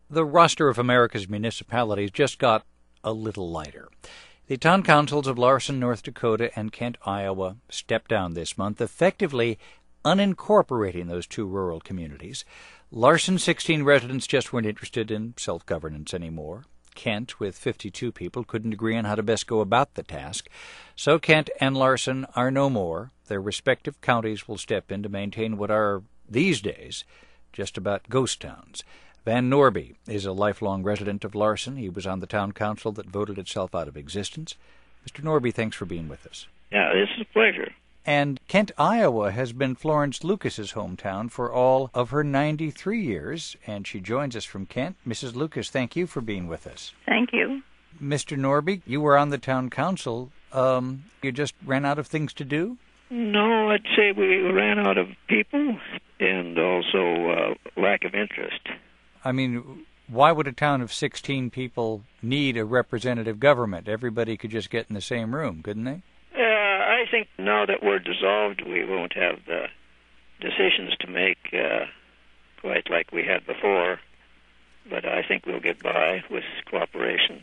The roster of America's municipalities just got a little lighter. The town councils of Larson, North Dakota, and Kent, Iowa, stepped down this month, effectively unincorporating those two rural communities. Larson's 16 residents just weren't interested in self-governance anymore. Kent, with 52 people, couldn't agree on how to best go about the task. So Kent and Larson are no more. Their respective counties will step in to maintain what are, these days, just about ghost towns. Van Norby is a lifelong resident of Larson. He was on the town council that voted itself out of existence. Mr. Norby, thanks for being with us. Yeah, this is a pleasure. And Kent, Iowa has been Florence Lucas's hometown for all of her 93 years, and she joins us from Kent. Mrs. Lucas, thank you for being with us. Thank you. Mr. Norby, you were on the town council. You just ran out of things to do? No, I'd say we ran out of people and also lack of interest. I mean, why would a town of 16 people need a representative government? Everybody could just get in the same room, couldn't they? I think now that we're dissolved, we won't have the decisions to make quite like we had before. But I think we'll get by with cooperation.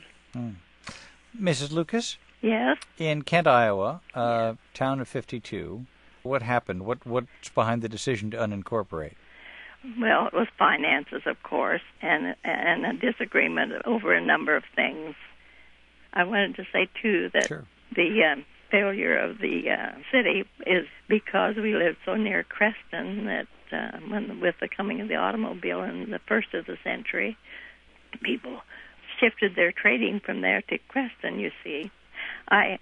Mrs. Lucas? Yes? In Kent, Iowa, town of 52, what happened? What's behind the decision to unincorporate? Well, it was finances, of course, and a disagreement over a number of things. I wanted to say, too, that Sure. The failure of the city is because we live so near Creston that with the coming of the automobile in the first of the century, people shifted their trading from there to Creston, you see. I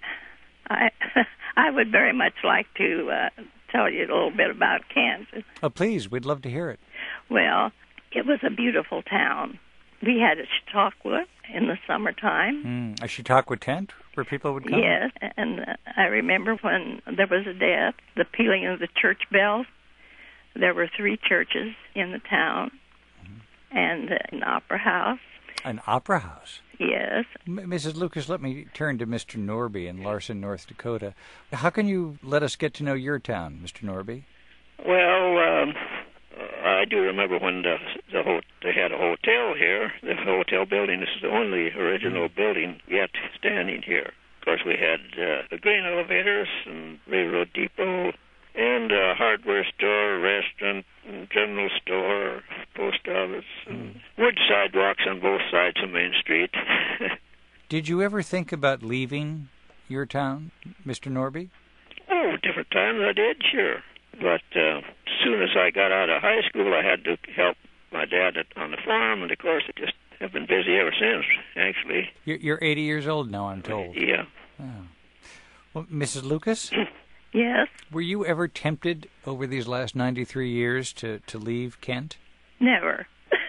would very much like to tell you a little bit about Kent. Oh, please, we'd love to hear it. Well, it was a beautiful town. We had a Chautauqua in the summertime. A Chautauqua tent where people would come? Yes, and I remember when there was a death, the pealing of the church bells. There were 3 churches in the town and an opera house. An opera house? Yes. Mrs. Lucas, let me turn to Mr. Norby in Larson, North Dakota. How can you let us get to know your town, Mr. Norby? Well, I do remember when they had a hotel here. The hotel building is the only original building yet standing here. Of course, we had the grain elevators and railroad depot and a hardware store, restaurant, and general store, post office, and wood sidewalks on both sides of Main Street. Did you ever think about leaving your town, Mr. Norby? Oh, different times I did, sure. But as soon as I got out of high school, I had to help my dad on the farm, and of course, I just have been busy ever since, actually. You're 80 years old now, I'm told. Yeah. Oh. Well, Mrs. Lucas? Yes? Were you ever tempted over these last 93 years to leave Kent? Never.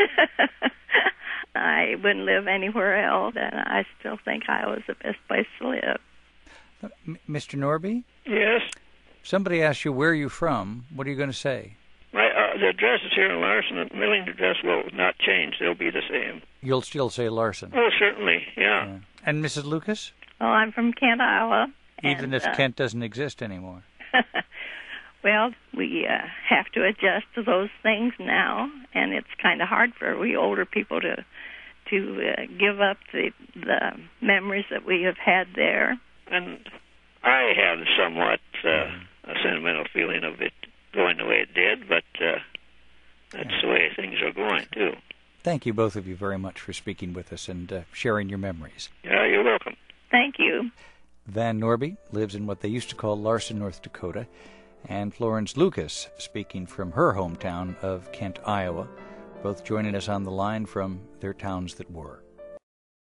I wouldn't live anywhere else, and I still think Iowa's the best place to live. Mr. Norby? Yes? Somebody asked you where you're from. What are you going to say? The address is here in Larson. The mailing address will not change. It'll be the same. You'll still say Larson? Oh, certainly, yeah. And Mrs. Lucas? Well, I'm from Kent, Iowa. Even if Kent doesn't exist anymore? Well, we have to adjust to those things now, and it's kind of hard for we older people to give up the memories that we have had there. And I have somewhat a sentimental feeling of it going the way it did, but that's the way things are going, too. Thank you, both of you, very much for speaking with us and sharing your memories. Yeah, you're welcome. Thank you. Van Norby lives in what they used to call Larson, North Dakota, and Florence Lucas, speaking from her hometown of Kent, Iowa, both joining us on the line from their towns that were.